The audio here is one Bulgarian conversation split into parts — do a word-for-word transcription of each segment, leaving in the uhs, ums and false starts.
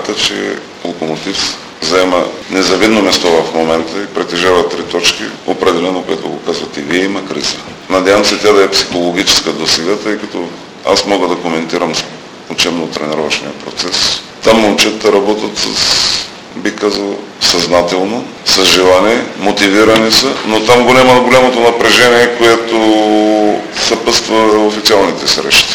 факта, че Локомотив заема незавидно место в момента и притежава три точки, определено, което го казват и вие, има криза. Надявам се тя да е психологическа до сега, тъй като аз мога да коментирам учебно-тренировъчния процес. Там момчета работят с, би казал, съзнателно, с желание, мотивирани са, но там го няма голямото напрежение, което съпътства официалните срещи.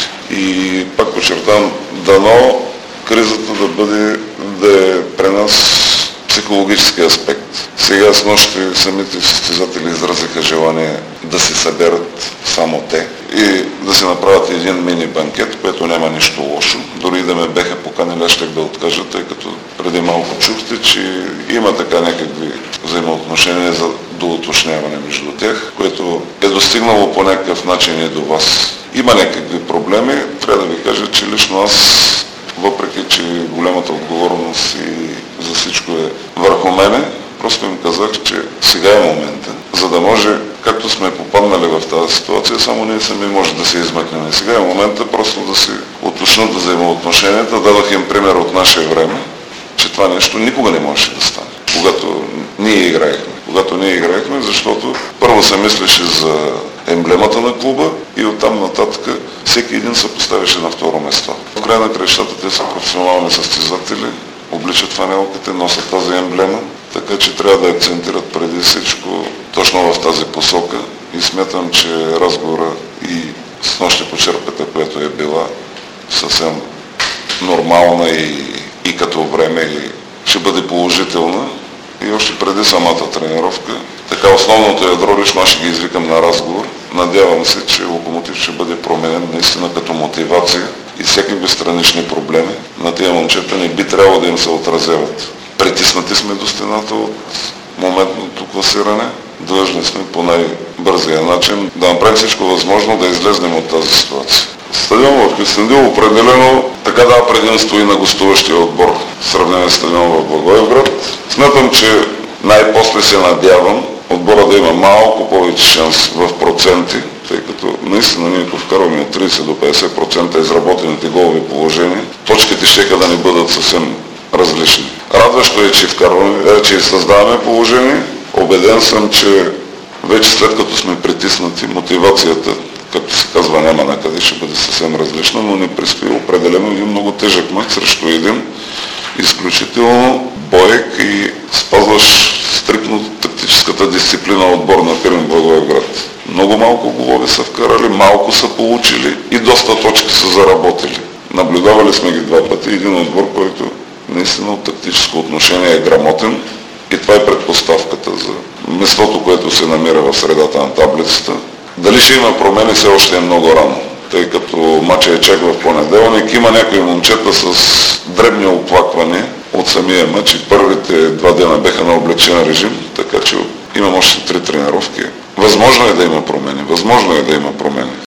И пак подчертавам, дано кризата да бъде, да е при нас психологически аспект. Сега с нощи самите състезатели изразиха желание да се съберат само те и да се направят един мини банкет, което няма нищо лошо. Дори и да ме беха поканили, аз щях да откажа, тъй като преди малко чухте, че има така някакви взаимоотношения за доуточняване между тях, което е достигнало по някакъв начин и до вас. Има някакви проблеми, трябва да ви кажа, че лично аз, въпреки че голямата отговорност и за всичко е върху мене, просто им казах, че сега е момента, за да може, както сме попаднали в тази ситуация, само ние сами може да се измъкнем. Сега е момента просто да се уточнят взаимоотношенията. Дадох им пример от наше време, че това нещо никога не можеше да стане, когато ние играехме. Когато ние играехме, защото първо се мислеше за емблемата на клуба и оттам нататък всеки един се поставяше на второ место. В края на краищата те са професионални състезатели, обличат фанелките, носят тази емблема, така че трябва да акцентират преди всичко точно в тази посока и смятам, че разговора и с нощи почерпата, която е била съвсем нормална и, и като време и ще бъде положителна. И още преди самата тренировка, така основното ядро лично аз ще ги извикам на разговор. Надявам се, че Локомотив ще бъде променен наистина като мотивация и всякакви странични проблеми на тези момчета не би трябвало да им се отразяват. Притиснати сме до стената от моментното класиране. Длъжни сме по най-бързия начин да направим всичко възможно да излезнем от тази ситуация. Стадион в Кюстендил определено така дава предимство и на гостуващия отбор в сравнение с стадион в Благоевград. Смятам, че най-после се надявам отбора да има малко повече шанс в проценти, тъй като наистина ние повкарваме от тридесет до петдесет процента изработените голови положения. Точките ще да ни бъдат съвсем различни. Радващо е, че, вкарваме, че създаваме положение. Убеден съм, че вече след като сме притиснати, мотивацията, както се казва, няма накъде, ще бъде съвсем различна, но ни предстои определено един много тежък мач срещу един изключително боек и спазваш стриктно тактическата дисциплина отбор на Пирин Благоевград. Много малко голови са вкарали, малко са получили и доста точки са заработили. Наблюдавали сме ги два пъти. Един отбор, който наистина от тактическо отношение е грамотен и това е предпоставката за местото, което се намира в средата на таблицата. Дали ще има промени, все още е много рано, тъй като матча е чак в понеделник. Има някои момчета с дребни оплаквания от самия матч и първите два дена беха на облегчен режим, така че имам още три тренировки. Възможно е да има промени, възможно е да има промени.